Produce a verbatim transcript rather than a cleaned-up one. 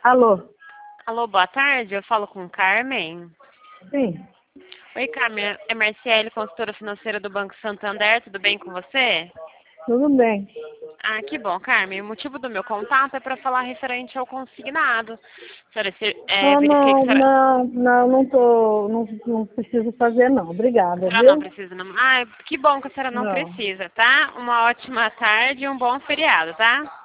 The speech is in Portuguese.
Alô? Alô, boa tarde. Eu falo com Carmen. Sim. Oi, Carmen. É Marciele, consultora financeira do Banco Santander. Tudo bem com você? Tudo bem. Ah, que bom, Carmen. O motivo do meu contato é para falar referente ao consignado. Senhora, se- é, Ah, verifiquei que a não, senhora, não, não, não tô, não, não preciso fazer não. a Obrigada, senhora não viu? precisa, não. Ah, que bom que a senhora não Não. precisa, tá? Uma ótima tarde e um bom feriado, tá?